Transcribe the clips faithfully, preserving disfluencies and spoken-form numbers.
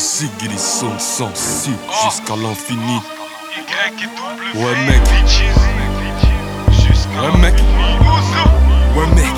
Zig et les sons sensibles Oh. jusqu'à l'infini. Y et W. Ouais, mec. Jusqu'à Ouais, mec. l'infini. Ouais mec,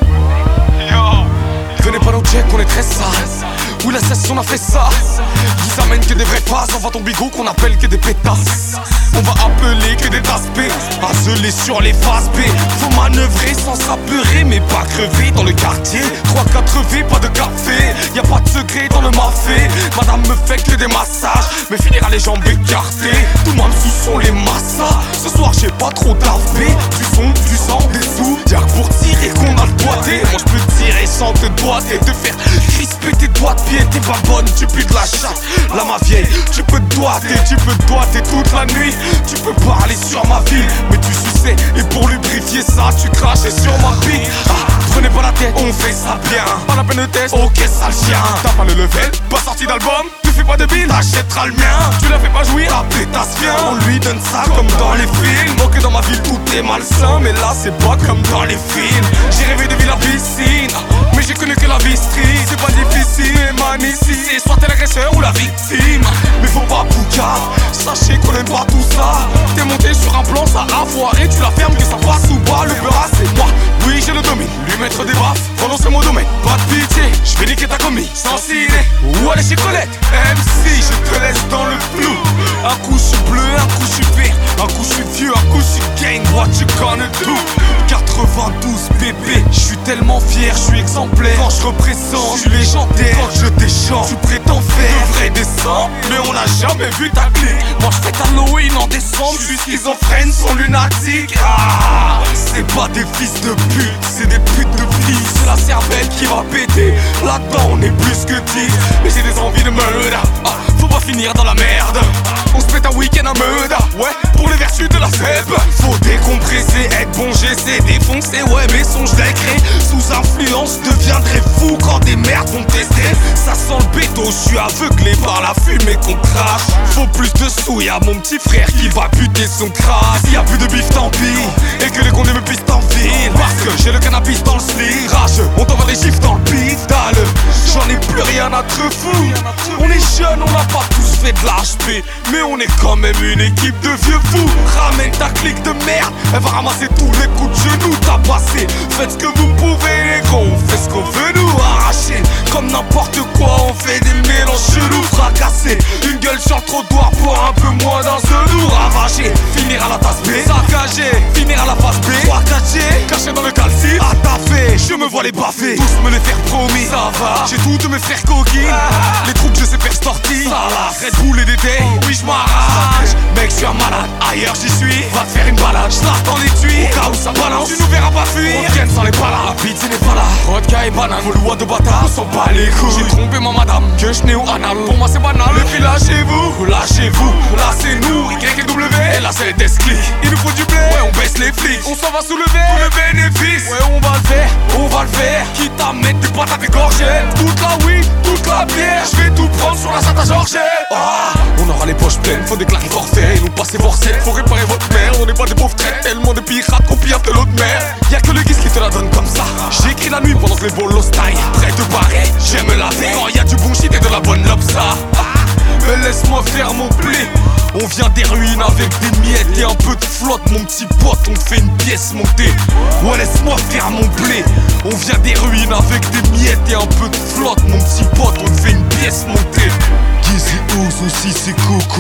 Yo. venez pas nos checks, on est très sale. Oui la session on a fait ça. Ils amènent que des vraies phases, on va ton bigot qu'on appelle que des pétasses. On va appeler que des taspés, azelés sur les phases B. Faut manœuvrer sans s'apeurer mais pas crever dans le quartier. trois quatre V, pas de café, y a pas de secret dans le mafé. Madame me fait que des massages, mais finira les jambes écartées. Tout le monde sous son les massas. Ce soir j'ai pas trop taffé. Du son, du sang, des sous. Y'a que pour tirer qu'on a le doigté. Moi je peux tirer sans te doigter, te faire crisper tes doigts de pied. T'es pas bonne, tu pues de la chatte. Là ma vieille, tu peux te doigter, tu peux te doigter toute la nuit. Tu peux parler sur ma vie, mais tu suçais. Et pour lubrifier ça, tu crachais sur ma bite. Ah, prenez pas la tête, on fait ça bien. Pas la peine de test, ok sale chien. T'as pas le level, pas sorti d'album. Tu fais pas de bille, t'achèteras le mien. Tu la fais pas jouir, ta pétasse vient. On lui donne ça comme dans les films. Ok dans ma ville tout est malsain, mais là c'est pas comme dans les films. J'ai rêvé de ville à piscine, mais j'ai connu que la vie street. C'est pas difficile, man ici. C'est soit t'es l'agresseur ou la victime. Mais faut pas boucard, sachez qu'on aime pas tout ça. T'es monté sur un plan, ça a foiré. Tu la fermes, que ça passe ou pas. Le beurre c'est moi, oui j'ai le domine. Lui mettre des baffes, prononcer mon domaine. Pas de pitié, je vais niquer ta commis. Sans ciné, ou aller chez Colette. M C, je te laisse dans le flou. Un coup je suis bleu, un coup je suis vert. Un coup je suis vieux, un coup je suis gang. What you gonna do? quatre-vingt-douze bébé, je suis tellement fier, je suis exemplaire. Quand je représente, je suis légendaire. Quand je déchante, tu prétends faire de vrais descends. Mais on n'a jamais vu ta clique. Moi je fête Halloween en décembre. Je suis schizophrène, sont lunatiques. Ah, c'est pas des fils de pute, c'est des putes de fils. C'est la cervelle qui va péter. Là-dedans on est plus que dix. Mais j'ai des envies de murder. Ah, faut pas finir dans la merde. On se pète un week-end à murder. Ouais, pour les vertus de la faible. Faut décompresser, être bon, j'essaie défoncer. Ouais, mes songes décrets. Sous influence, deviendrai fou quand des merdes vont me tester. Ça sent le béto, je suis aveuglé par la fumée qu'on crache. Faut plus de sous, y'a mon petit frère qui va buter son crâne. S'il y a plus de bif, tant pis. Et que les condés me pistent en ville. Parce que j'ai le cannabis dans le slip. Rageux, on t'envoie des gifs dans le beat. Dalle, j'en ai plus rien à te foutre. On est jeunes, on n'a pas tous fait de l'H P. Mais on est quand même une équipe de vieux fous. Ramène ta clique de merde, elle va ramasser tous les coups de genoux. T'as passé, faites ce que vous pouvez les gros. On fait ce qu'on veut nous arracher. Comme n'importe quoi, on fait des mélanges chelous. Fracassés, une gueule sur le trottoir pour un peu moins d'un genou. Ravagé, finir à la tasse B. Saccagé, finir à la face B. trois quatre G, caché dans le calcif. À taffer, je me vois les baffer. Tous me les faire promis, ça va. J'ai tout de mes frères coquines. Les troupes, je sais faire sortir. Red Bull et des days, oui je m'arrache. Mec, je suis un malade, ailleurs j'y suis. Va te faire une balade, je lave dans les tuyaux. Au cas où ça balance, tu nous verras pas fuir. On tienne sans les pas là, la pizza n'est pas là. Rodka et banane, volois de bâtard, on s'en bat les couilles. J'ai trompé ma madame, que je n'ai ou anal. Pour moi c'est banal, le fil lâchez-vous. Lâchez-vous, là c'est nous, Y et W. Et là c'est les test clics, il nous faut du blé. Ouais, on baisse les flics, on s'en va soulever tout le bénéfice. Ouais, on va le faire, on va le faire. Quitte à mettre des patates et gorgettes. Toute la weed, toute la bière. Je vais tout prendre sur la Santa Georgette. Ah, on aura les poches pleines, faut déclarer forfait. Et nous passer forcette, faut réparer votre mère. On n'est pas des pauvres traites, tellement de pirates qu'on pille de l'autre mer. Y'a que le guise qui te la donne comme ça. J'écris la nuit pendant que les bolos taillent. Prêt de barrer, j'aime la vie. Quand y'a du bon shit et de la bonne lobsa. Ah, mais laisse-moi faire mon blé. On vient des ruines avec des miettes et un peu de flotte, mon petit pote, on fait une pièce montée. Ouais, laisse-moi faire mon blé. On vient des ruines avec des miettes et un peu de flotte, mon petit pote, on fait une pièce montée. Gizzy Ouz aussi c'est coco.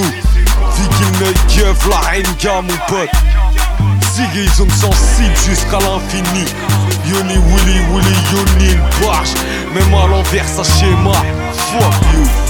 Vigil Night Kev, la Renga mon pote. Zig ils sont sensibles jusqu'à l'infini. Yoni Willy Willy Yoni une barge. Même à l'envers ça schéma. Fuck you.